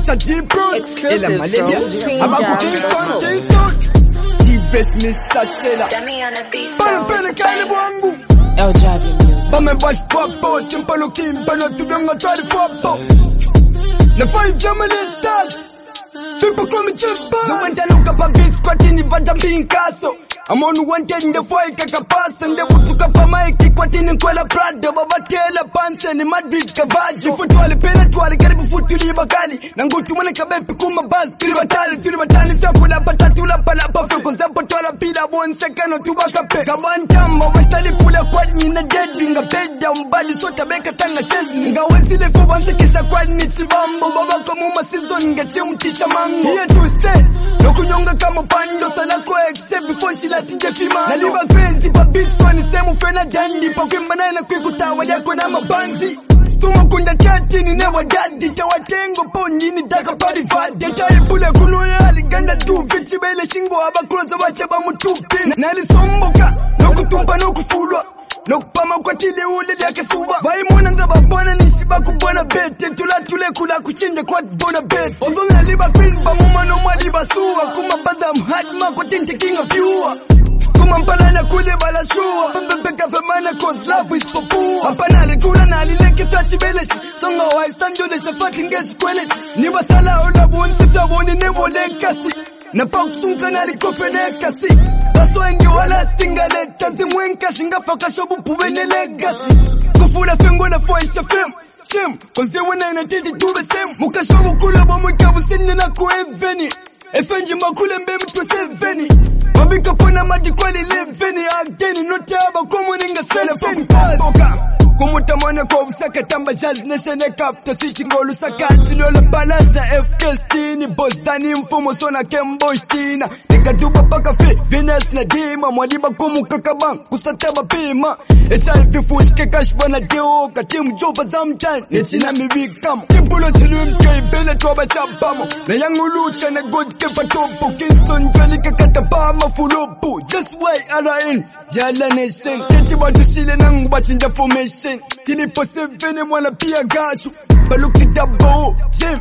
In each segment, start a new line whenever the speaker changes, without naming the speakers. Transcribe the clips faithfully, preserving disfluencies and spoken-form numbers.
cha deep bros.
Ela malaria.
Abaku Kingston, Kingston. Deep breast Mister Stella. Para pele kale bwangu.
El Javi Music.
Bame bash popo, simple looking, pero tu venga try popo. Na five jamani tax. People come chimpa. No one tell look up a big squat in the jumping castle. I'm on one ten the foy kaka pass and the butu kapa maiki kwatini kwela prada baba tela panse ni Madrid kavaji futwale pele twale karibu futuli bakali na ngutu mwana kabepi kuma bas tuli batali tuli batali fya kula patatu la pala pa fya kuzapo twala pila one second tubaka pe kabantamba wastali pula kwani na dead nga beda mbadi sota beka tanga shezni nga wenzile fo banse kisa kwani chibambo baba kama season nga chimticha mango here to stay no kunyonga kama pando sana ko except before she Chinje fima na liba crazy pa beats wani semu fena dandy pa kwemba na na kwikutawa yako na mabanzi stuma kunda tati ni never daddy tawatengo ponji ni taka pari vade taipule kunuya aliganda tu bichi bele shingo abakroza bache ba mutupi na lisomboka no kutumpa no kufulwa no kupama kwa tili ule yake suba bai mwana ngaba bona nishiba kubona bete tula tule kula kuchinja kwa bona bete odonga liba queen ba muma no maliba suwa kuma baza mhadma kwa tinti king of you kuma mpalana kule bala shua mbeka femana cause love is for poor hapana lekula na lileke tachi beleshi tonga wa sanjo de se fucking get quality ni basala ola bonse taboni ne bolekasi na paksunka na likofenekasi that's why ndio wala stingaleta zimwenka shingafa shobu puwe ne legacy kufula fengo na foisha fem shim cause they wanna na titi to the same mukashobu kula bo mutabu sinne na ko eveni efenji makule mbe mtu seveni mabika pona maji kwali leveni ageni notaba komuninga sele feni boka kumutamone ko usaka tamba jazz neshene kapta siti ngolu sakati lola balance na F K stini boss dani mfumo sona kembo stina nikatuba paka fi Venus na dima mwadiba kumu kakabang kusataba pima H I V fushke kashba na deo katimu joba zamtan nechina mibikamo kimpulo silum sky bele toba chapamo na yangu lucha na good kepa topo Kingston jani kakata pama fulupu just wait arain jala nation kiti watu shile nangu bachinja formation Kini poste vene mwana pia gachu Baluki dabo Jim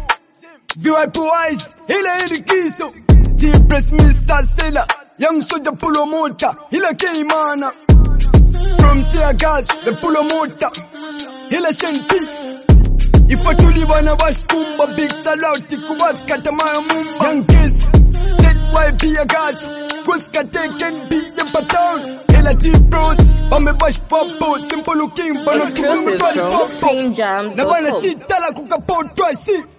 V I P Wise Hila hili kiso T-Press Mister Stella Young Soja Pulo Mota Hila Keimana From Sia Gachu The Pulo Mota Hila Shenki Ifatuli wana wash kumba Big salauti kuwatch katamaya mumba Young Kiss Z Y P Gachu Kuska taken be your pattern Hila T-Bros Bame bash popo Simple looking Bano
Exclusive from Pain Jams dot com.
Nabana chita la kukapo twice